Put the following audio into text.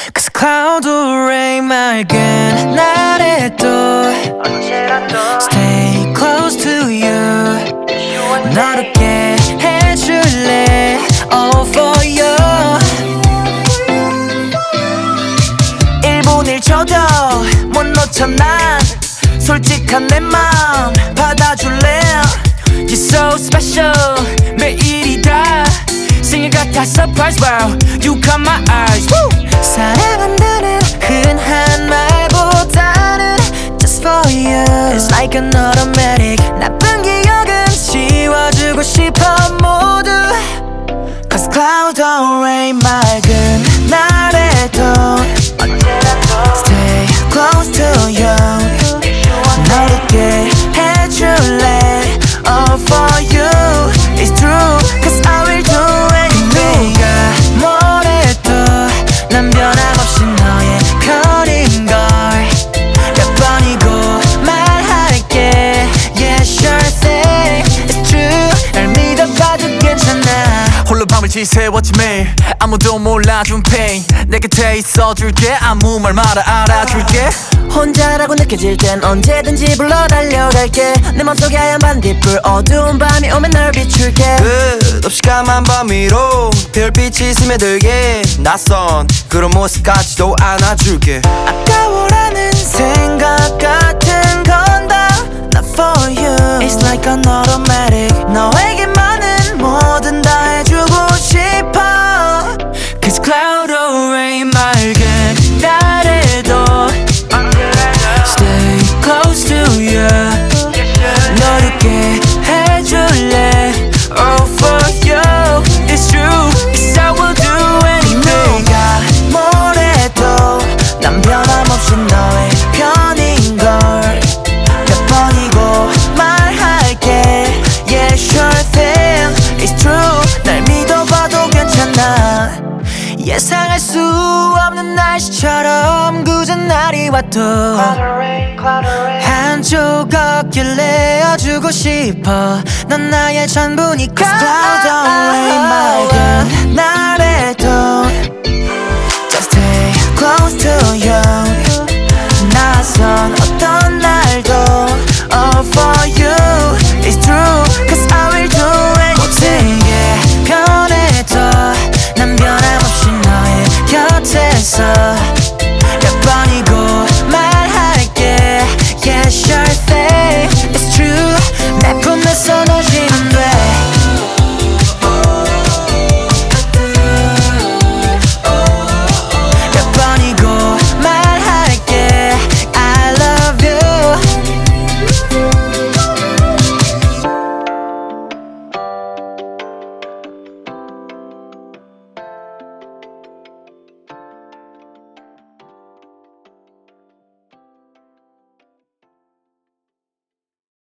Cause cloud or rain 맑은 날에도 Stay close to you 너롭게 해줄래 All for you 1분 1초도 못 놓쳐 난 솔직한 내 맘 받아줄래 You're so special 매일이 다 생일 같아 surprise wow You caught my eyes Woo! 사랑한다는 흔한 말보다는 Just for you It's like an automatic 나쁜 기억은 지워주고 싶어 모두 Cause cloud or rain 맑은 날에도 Stay close to you 너롭게 해줄래 All for you It's true Cause I will do anything 네가 뭐래도 난 변함없이 너의 편인걸 몇 번이고 말할게 Yeah sure thing It's true 날 믿어봐도 괜찮아 홀로 밤을 지새웠지 매일 아무도 몰라준 pain 내 곁에 있어줄게 아무 말 말아 알아줄게 혼자라고 느껴질 땐 언제든지 불러 달려갈게 내 맘속에 하얀 반딧불 어두운 밤이 오면 널 비출게 끝없이 까만 밤 위로 별빛이 스며들게 낯선 그런 모습까지도 안아줄게 아까워라는 생각 같은 건 다 Not for you It's like an automatic 너에게만은 뭐든 다 해주고 싶어 Cause cloud or rain 맑은 날에도 Stay close to you 너롭게 해줄래 All for you It's true Cause I will do anything 네가 뭐래도 난 변함없이 너의 편인걸 몇 번이고 말할게 Yeah sure thing It's true 날 믿어봐도 괜찮아 예상할 수 없는 날씨처럼 굳은 날이 와도 한 조각 길내어주고 싶어 넌 나의 전부니까 Cloud or rain 맑은 날에도 Just stay close to you 낯선 어떤 날도 All for you It's true Cause I will do anything yeah 변해도 난 변함없이 너의 곁에서